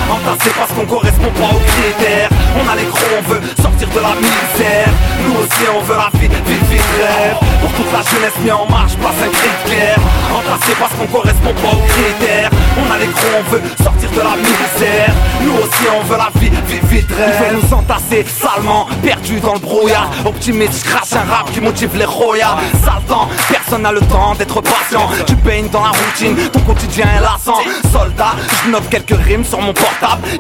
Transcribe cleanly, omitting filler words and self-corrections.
entassés parce qu'on correspond pas aux critères. On a les gros, on veut sortir de la misère. Nous aussi on veut la vie, rêve. Pour toute la jeunesse mis en marche, passe un cri de guerre. Entassés parce qu'on correspond pas aux critères. On a les gros, on veut sortir de la misère. Nous aussi on veut la vie, rêve. On veut nous entasser salement, perdus dans le brouillard. Optimiste, crache un rap qui motive les royas. Sale temps, personne n'a le temps d'être patient. Tu baignes dans la routine, ton quotidien est lassant. Soldat, je note quelques rimes sur mon portable.